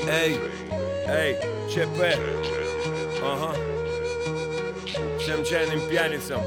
Эй, ЧП. Ага. Всем чайным пьяницам.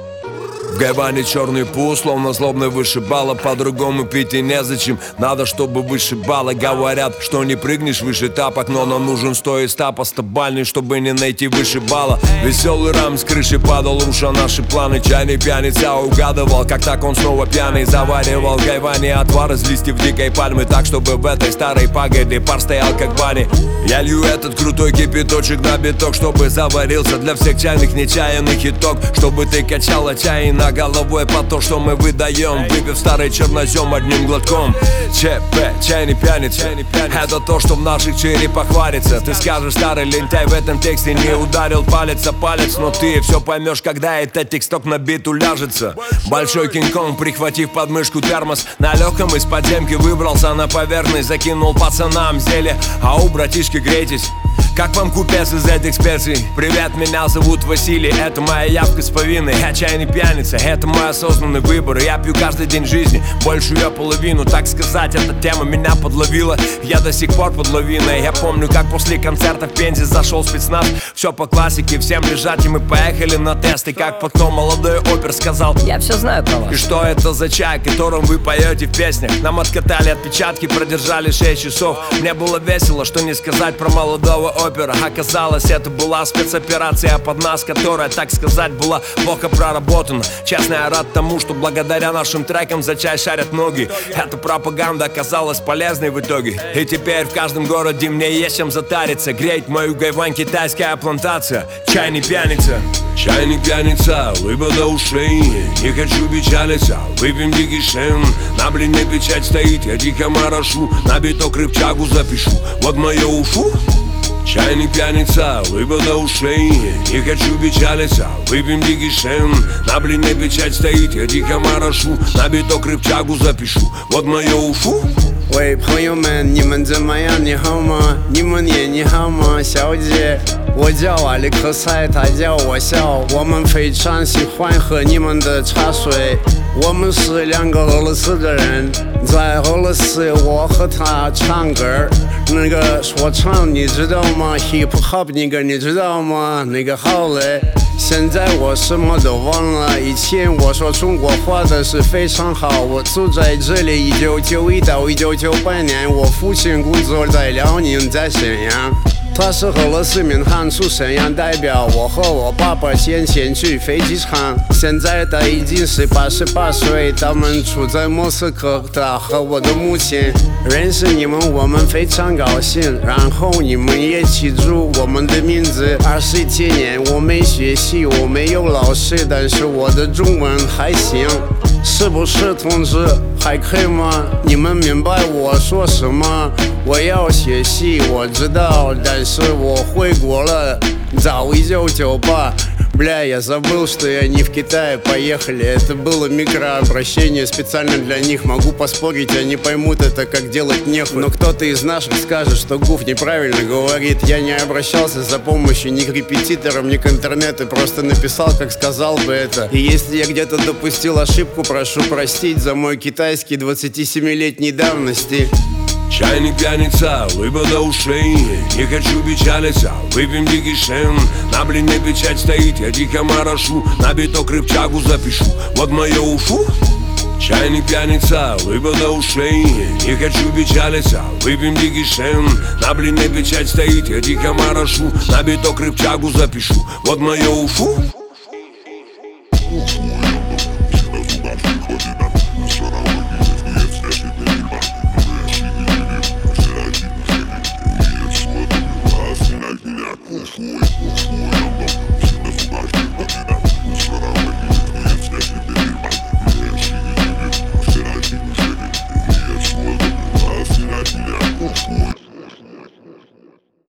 В гайване черный пул, словно злобный вышибала. По-другому пить и незачем, надо, чтобы вышибала. Говорят, что не прыгнешь выше тапок, но нам нужен 100 этапа стабильный, чтобы не найти вышибала. Веселый рам с крыши падал, руша наши планы. Чайный пьяница угадывал, как так он снова пьяный. Заваривал в гайване отвар из листьев дикой пальмы, так, чтобы в этой старой пагоде пар стоял как в бане. Я лью этот крутой кипяточек на биток, чтобы заварился для всех чайных нечаянных итог. Чтобы ты качала чай на головой по то, что мы выдаем, выпив старый чернозем одним глотком. ЧП, чайный пьяница, это то, что в наших черепах варится. Ты скажешь, старый лентяй, в этом тексте не ударил палец о палец, но ты все поймешь, когда этот тексток на бит уляжется. Большой Кинг-Конг, прихватив под мышку термос, на легком из подземки выбрался на поверхность, закинул пацанам зелье. Ау, братишки, грейтесь. Как вам купец из этих специй? Привет, меня зовут Василий, это моя явка с повинной. Я чайный пьяница, это мой осознанный выбор. Я пью каждый день жизни, большую ее половину. Так сказать, эта тема меня подловила. Я до сих пор под лавиной. Я помню, как после концерта в Пензе зашел спецназ. Все по классике, всем лежать, и мы поехали на тесты. Как потом молодой опер сказал: я все знаю про вас. И что это за чай, которым вы поете в песнях? Нам откатали отпечатки, продержали 6 часов. Мне было весело, что не сказать про молодого опера. Оказалось, это была спецоперация под нас, которая, так сказать, была плохо проработана. Честно, я рад тому, что благодаря нашим трекам за чай шарят ноги. Эта пропаганда оказалась полезной в итоге. И теперь в каждом городе мне есть чем затариться. Греть мою гайвань китайская плантация. Чайный пьяница. Чайный пьяница, лыба до ушей. Не хочу печалиться, выпьем дикий шен. На блине печать стоит, я тихо морошу. На биток рыбчагу запишу, вот мое уфу. Чайный пьяница, лыба до ушей. Не хочу печалиться, выпьем дикий шен. На блине печать стоит, я тихо морошу. На биток рыбчагу запишу, вот мое уфу. 喂，朋友们，你们怎么样？你好吗？你们也你好吗，小姐？我叫瓦里克塞，他叫我笑。我们非常喜欢喝你们的茶水。我们是2个俄罗斯的人，在俄罗斯我和他唱歌。那个说唱你知道吗 ？Hip Hop 那个你知道吗？那个好嘞。现在我什么都忘了，以前我说中国话的是非常好。我住在这里，1991到1998年，我父亲工作在辽宁，在沈阳。他是俄罗斯民航处沈阳代表，我和我爸爸先前去飞机场。现在他已经是88岁，他们住在莫斯科。他和我的母亲认识你们，我们非常高兴。然后你们也记住我们的名字。20几年我没学习，我没有老师，但是我的中文还行。是不是同志？还可以吗？你们明白我说什么？我要学习，我知道，但是我回国了，早1998。Бля, я забыл, что они в Китае поехали. Это было микрообращение специально для них. Могу поспорить, они поймут это, как делать нехуй. Но кто-то из наших скажет, что Гуф неправильно говорит. Я не обращался за помощью ни к репетиторам, ни к интернету. Просто написал, как сказал бы это. И если я где-то допустил ошибку, прошу простить за мой китайский 27-летней давности. Чайный пьяница, лыба до ушей. Не хочу печалиться, выпьем дикий шен. На блине печать стоит, я тихо морошу. На биток рыбчагу запишу, вот мое уфу. Чайный пьяница, лыба до ушей. Не хочу печалиться, выпьем дикий шен. На блине печать стоит, я тихо морошу. На биток рыбчагу запишу, вот мое уфу.